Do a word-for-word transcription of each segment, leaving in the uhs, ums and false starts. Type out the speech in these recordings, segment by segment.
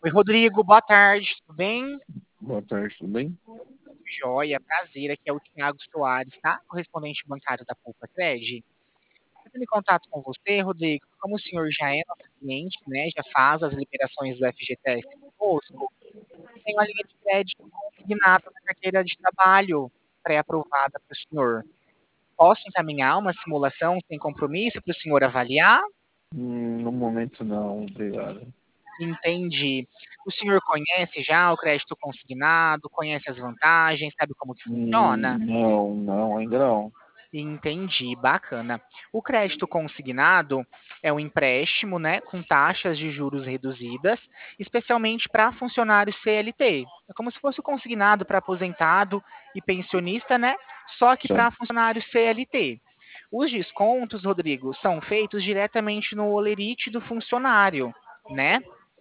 Oi, Rodrigo, boa tarde, tudo bem? Boa tarde, tudo bem? Joia, prazer, aqui é o Thiago Soares, tá? Correspondente bancário da Poupa Cred. Entrando em contato com você, Rodrigo, como o senhor já é nosso cliente, né, já faz as liberações do F G T S conosco, tem uma linha de crédito consignada na carteira de trabalho pré-aprovada para o senhor. Posso encaminhar uma simulação sem compromisso para o senhor avaliar? Hum, no momento não, obrigado. Entendi. O senhor conhece já o crédito consignado, conhece as vantagens, sabe como que funciona? Hum, não, não, ainda não. Entendi, bacana. O crédito consignado é um empréstimo, né, com taxas de juros reduzidas, especialmente para funcionários C L T. É como se fosse o consignado para aposentado e pensionista, né? Só que para Certo. funcionário C L T. Os descontos, Rodrigo, são feitos diretamente no holerite do funcionário, né?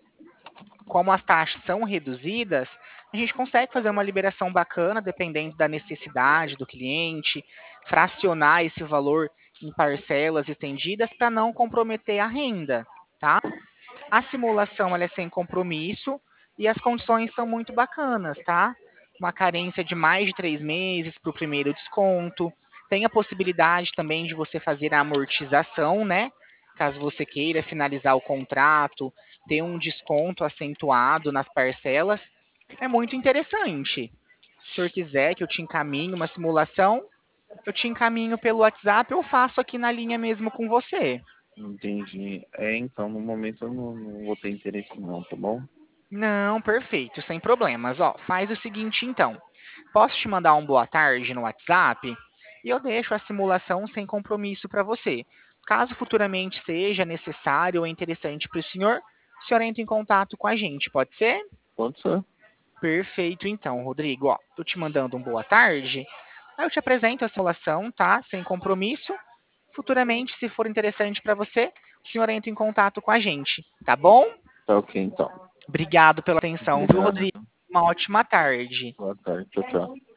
Como as taxas são reduzidas, a gente consegue fazer uma liberação bacana, dependendo da necessidade do cliente, fracionar esse valor em parcelas estendidas para não comprometer a renda, tá? A simulação ela é sem compromisso e as condições são muito bacanas, tá? Uma carência de mais de três meses para o primeiro desconto. Tem a possibilidade também de você fazer a amortização, né? Caso você queira finalizar o contrato, ter um desconto acentuado nas parcelas. É muito interessante. Se o senhor quiser que eu te encaminhe uma simulação, eu te encaminho pelo WhatsApp ou faço aqui na linha mesmo com você. Entendi. É, então, no momento eu não, não vou ter interesse não, tá bom? Não, perfeito, sem problemas. Ó, faz o seguinte então. Posso te mandar um boa tarde no WhatsApp e eu deixo a simulação sem compromisso para você. Caso futuramente seja necessário ou interessante para o senhor, o senhor entra em contato com a gente, pode ser? Pode ser. Perfeito, então, Rodrigo. Ó, tô te mandando um boa tarde. Aí eu te apresento a simulação, tá? Sem compromisso. Futuramente, se for interessante para você, o senhor entra em contato com a gente, tá bom? Tá ok, então. Obrigado pela atenção, viu, Obrigado. Rodrigo? Uma ótima tarde. Boa tarde. Tchau, tchau.